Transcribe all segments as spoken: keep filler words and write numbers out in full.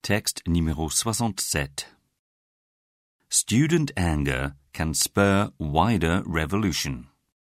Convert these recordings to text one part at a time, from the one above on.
Texte numéro soixante-sept. Student anger can spur wider revolution.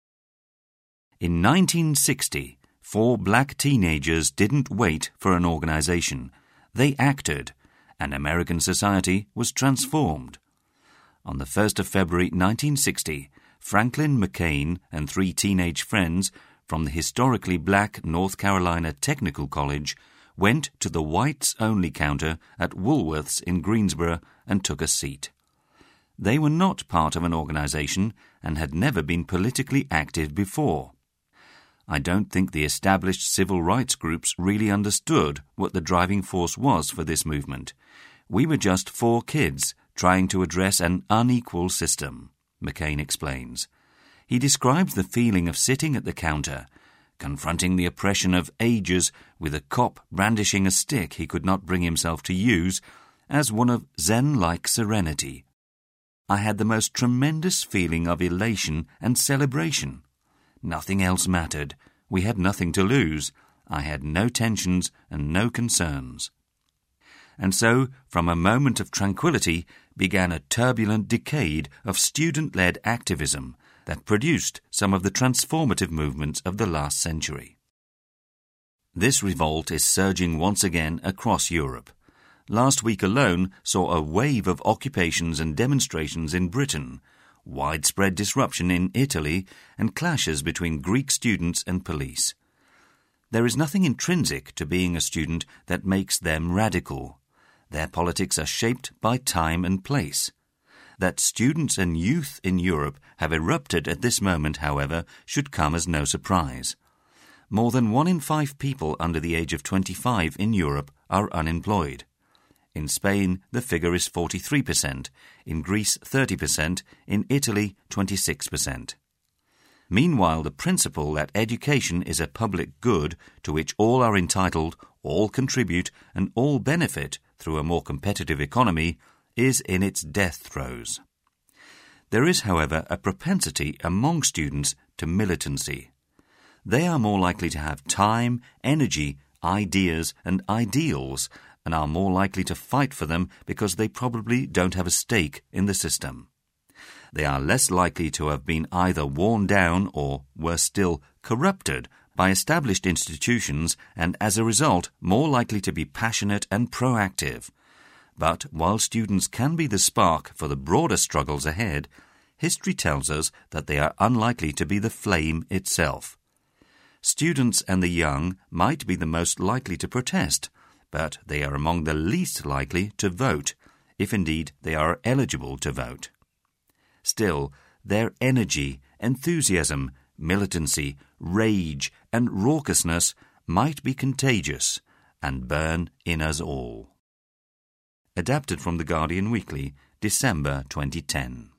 In nineteen sixty, four black teenagers didn't wait for an organization. They acted, and American society was transformed. On the first of February nineteen sixty, Franklin McCain and three teenage friends from the historically black North Carolina Technical College went to the whites-only counter at Woolworth's in Greensboro and took a seat. They were not part of an organization and had never been politically active before. I don't think the established civil rights groups really understood what the driving force was for this movement. We were just four kids trying to address an unequal system, McCain explains. He describes the feeling of sitting at the counter, confronting the oppression of ages with a cop brandishing a stick he could not bring himself to use, as one of Zen-like serenity. I had the most tremendous feeling of elation and celebration. Nothing else mattered. We had nothing to lose. I had no tensions and no concerns. And so, from a moment of tranquility, began a turbulent decade of student-led activism that produced some of the transformative movements of the last century. This revolt is surging once again across Europe. Last week alone saw a wave of occupations and demonstrations in Britain, widespread disruption in Italy, and clashes between Greek students and police. There is nothing intrinsic to being a student that makes them radical. Their politics are shaped by time and place. That students and youth in Europe have erupted at this moment, however, should come as no surprise. More than one in five people under the age of twenty-five in Europe are unemployed. In Spain, the figure is forty-three percent, in Greece thirty percent, in Italy twenty-six percent. Meanwhile, the principle that education is a public good to which all are entitled, all contribute, and all benefit through a more competitive economy is in its death throes. There is, however, a propensity among students to militancy. They are more likely to have time, energy, ideas, and ideals, and are more likely to fight for them because they probably don't have a stake in the system. They are less likely to have been either worn down or, worse still, corrupted by established institutions and, as a result, more likely to be passionate and proactive. But while students can be the spark for the broader struggles ahead, history tells us that they are unlikely to be the flame itself. Students and the young might be the most likely to protest, but they are among the least likely to vote, if indeed they are eligible to vote. Still, their energy, enthusiasm, militancy, rage, and raucousness might be contagious and burn in us all. Adapted from The Guardian Weekly, December twenty ten.